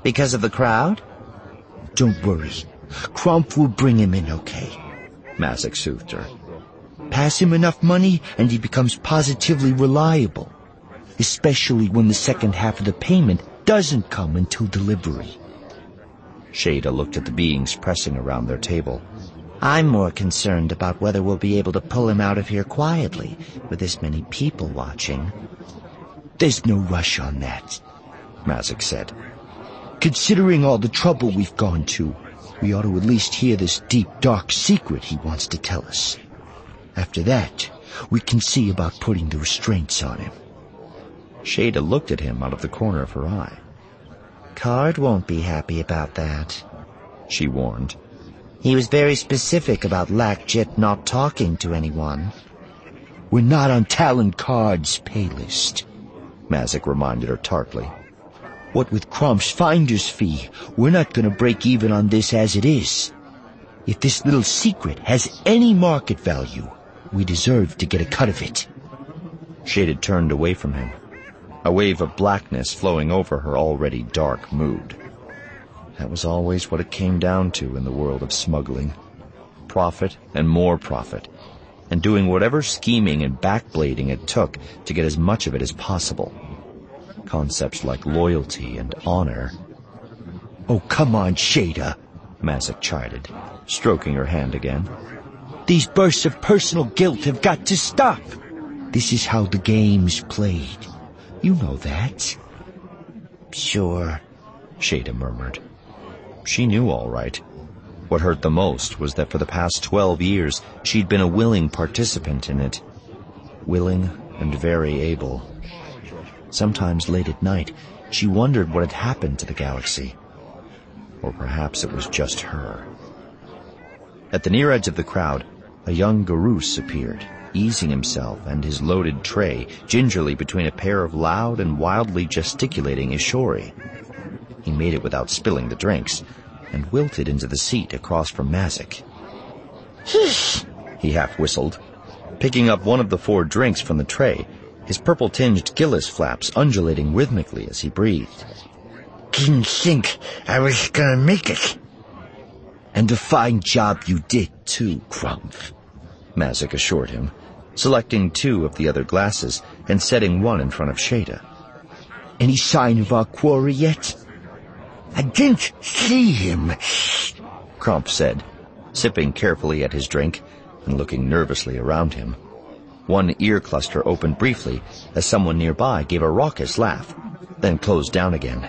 Because of the crowd? Don't worry. Crump will bring him in okay. Mazzik soothed her. Pass him enough money and he becomes positively reliable. Especially when the second half of the payment doesn't come until delivery. Shada looked at the beings pressing around their table. I'm more concerned about whether we'll be able to pull him out of here quietly, with this many people watching. There's no rush on that, Mazzik said. Considering all the trouble we've gone to, we ought to at least hear this deep, dark secret he wants to tell us. After that, we can see about putting the restraints on him. Shada looked at him out of the corner of her eye. Card won't be happy about that, she warned. He was very specific about Lackjet not talking to anyone. We're not on Talon Card's pay list, Mazzik reminded her tartly. What with Crump's finder's fee, we're not going to break even on this as it is. If this little secret has any market value, we deserve to get a cut of it. Shada turned away from him, a wave of blackness flowing over her already dark mood. That was always what it came down to in the world of smuggling. Profit and more profit, and doing whatever scheming and backblading it took to get as much of it as possible. Concepts like loyalty and honor. Oh, come on, Shada, Mazzik chided, stroking her hand again. These bursts of personal guilt have got to stop. This is how the game's played. You know that. Sure, Shada murmured. She knew all right. What hurt the most was that for the past twelve years she'd been a willing participant in it. Willing and very able. Sometimes late at night, she wondered what had happened to the galaxy. Or perhaps it was just her. At the near edge of the crowd, a young Garus appeared, easing himself and his loaded tray gingerly between a pair of loud and wildly gesticulating Ishori. He made it without spilling the drinks, and wilted into the seat across from Mazzik. He half whistled, picking up one of the four drinks from the tray, his purple-tinged gillis flaps undulating rhythmically as he breathed. Didn't think I was gonna make it. And a fine job you did, too, Crump, Mazzik assured him, selecting two of the other glasses and setting one in front of Shada. Any sign of our quarry yet? I didn't see him, Crump said, sipping carefully at his drink and looking nervously around him. One ear cluster opened briefly as someone nearby gave a raucous laugh, then closed down again.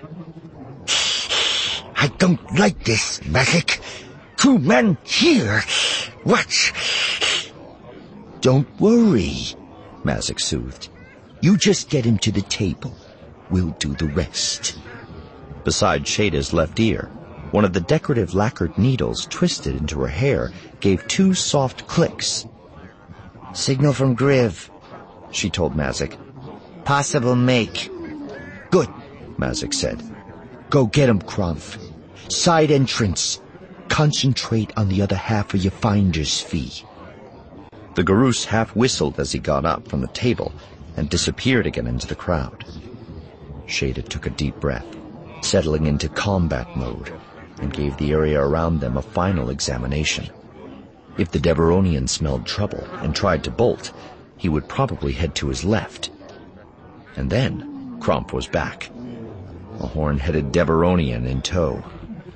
I don't like this, Mazzik. Two men here. What? Don't worry, Mazzik soothed. You just get him to the table. We'll do the rest. Beside Shada's left ear, one of the decorative lacquered needles twisted into her hair gave two soft clicks. Signal from Griv, she told Mazzik. Possible make. Good, Mazzik said. Go get him, Crump. Side entrance. Concentrate on the other half of your finder's fee. The Garus half whistled as he got up from the table and disappeared again into the crowd. Shada took a deep breath, settling into combat mode, and gave the area around them a final examination. If the Deveronian smelled trouble and tried to bolt, he would probably head to his left. And then Crump was back, a horn-headed Deveronian in tow.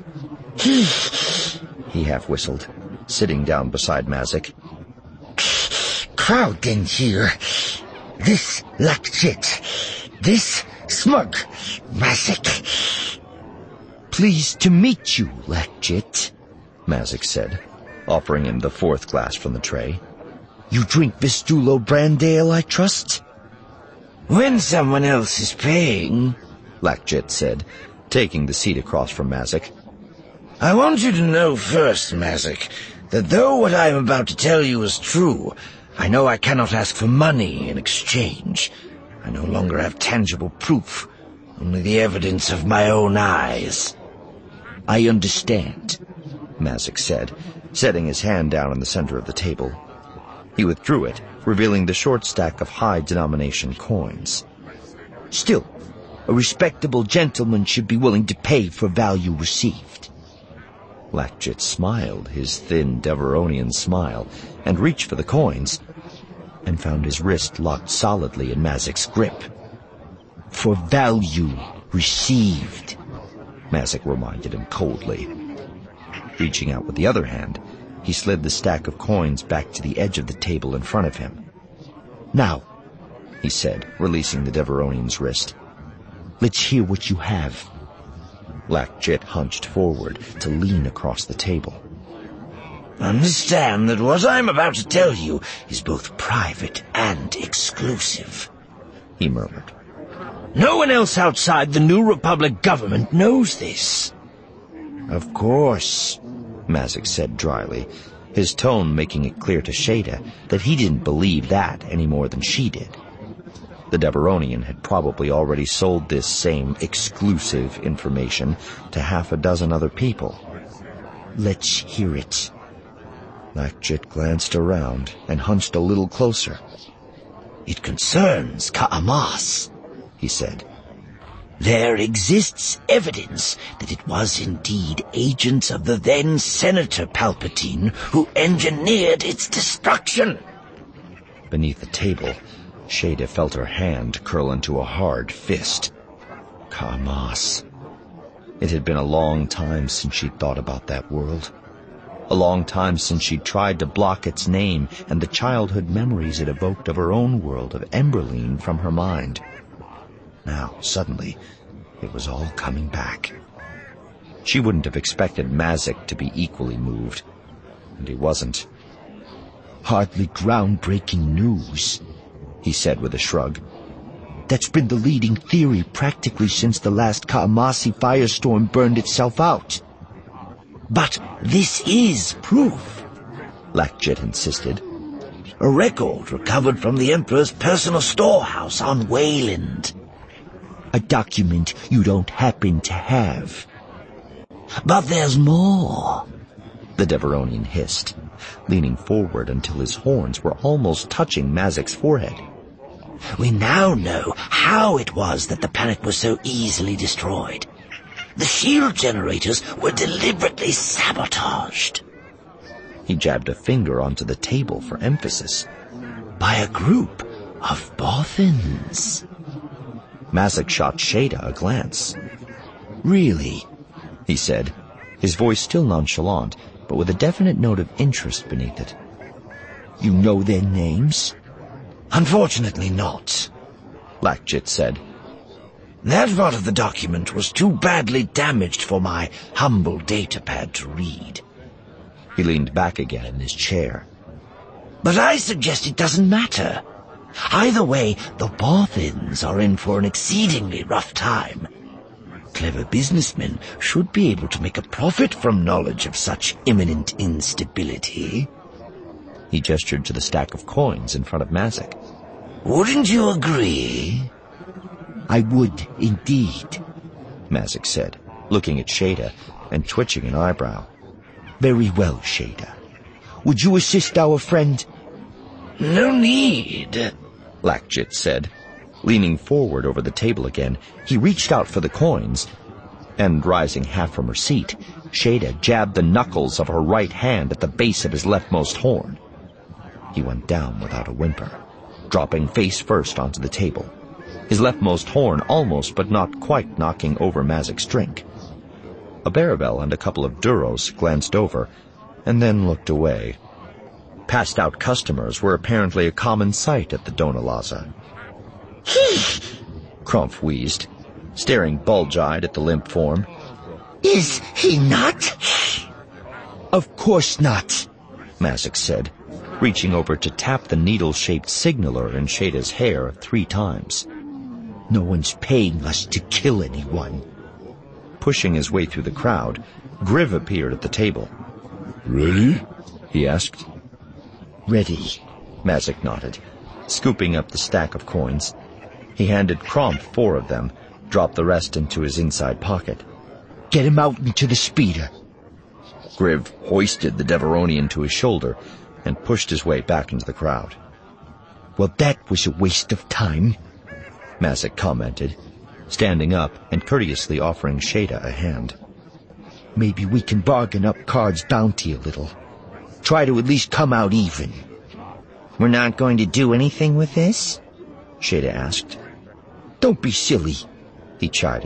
He half whistled, sitting down beside Mazzik. Crowd in here. This Lackjet. This smug Mazzik. Pleased to meet you, Lackjet, Mazzik said, offering him the fourth glass from the tray. You drink Vistulo brand ale, I trust? When someone else is paying, Lackjet said, taking the seat across from Mazzik. I want you to know first, Mazzik, that though what I am about to tell you is true, I know I cannot ask for money in exchange. I no longer have tangible proof, only the evidence of my own eyes. I understand, Mazzik said, setting his hand down in the center of the table. He withdrew it, revealing the short stack of high-denomination coins. Still, A respectable gentleman should be willing to pay for value received. Lakjit smiled his thin Deveronian smile and reached for the coins and found his wrist locked solidly in Mazik's grip. For value received, Mazik reminded him coldly. Reaching out with the other hand, he slid the stack of coins back to the edge of the table in front of him. Now, he said, releasing the Deveronian's wrist. Let's hear what you have. Lakjit hunched forward to lean across the table. Understand that what I'm about to tell you is both private and exclusive, he murmured. No one else outside the New Republic government knows this. Of course, Mazik said dryly, his tone making it clear to Shada that he didn't believe that any more than she did. The Deveronian had probably already sold this same exclusive information to half a dozen other people. Let's hear it. Lakjit glanced around and hunched a little closer. It concerns Ka'amas, he said. There exists evidence that it was indeed agents of the then Senator Palpatine who engineered its destruction. Beneath the table, Shada felt her hand curl into a hard fist. Ka'amas. It had been a long time since she'd thought about that world. A long time since she'd tried to block its name and the childhood memories it evoked of her own world of Emberline from her mind. Now, suddenly, it was all coming back. She wouldn't have expected Mazik to be equally moved, and he wasn't. Hardly groundbreaking news, he said with a shrug. That's been the leading theory practically since the last Ka'amasi firestorm burned itself out. But this is proof, Lakjit insisted. A record recovered from the Emperor's personal storehouse on Wayland. A document you don't happen to have. But there's more, the Deveronian hissed, leaning forward until his horns were almost touching Mazik's forehead. We now know how it was that the planet was so easily destroyed. The shield generators were deliberately sabotaged. He jabbed a finger onto the table for emphasis. By a group of Bothans. Mazik shot Shada a glance. Really? He said, his voice still nonchalant, but with a definite note of interest beneath it. You know their names? Unfortunately not, Lakjit said. That part of the document was too badly damaged for my humble datapad to read. He leaned back again in his chair. But I suggest it doesn't matter. Either way, the Bothans are in for an exceedingly rough time. Clever businessmen should be able to make a profit from knowledge of such imminent instability. He gestured to the stack of coins in front of Mazik. Wouldn't you agree? I would, indeed, Mazik said, looking at Shada and twitching an eyebrow. Very well, Shada. Would you assist our friend? No need, Lakjit said. Leaning forward over the table again, he reached out for the coins, and rising half from her seat, Shada jabbed the knuckles of her right hand at the base of his leftmost horn. He went down without a whimper, dropping face first onto the table, his leftmost horn almost but not quite knocking over Mazik's drink. A Baravel and a couple of Duros glanced over, and then looked away. Passed-out customers were apparently a common sight at the Donalaza. Crumph wheezed, staring bulge-eyed at the limp form. Is he not? Of course not, Mazik said, reaching over to tap the needle-shaped signaler in Shada's hair three times. No one's paying us to kill anyone. Pushing his way through the crowd, Griv appeared at the table. Ready? He asked. Ready, Mazik nodded, scooping up the stack of coins. He handed Crumph four of them, dropped the rest into his inside pocket. Get him out into the speeder. Griv hoisted the Deveronian to his shoulder and pushed his way back into the crowd. Well, that was a waste of time, Mazik commented. standing up and courteously offering Shada a hand. Maybe we can bargain up Card's bounty a little. Try to at least come out even. We're not going to do anything with this? Shada asked. Don't be silly, he chided.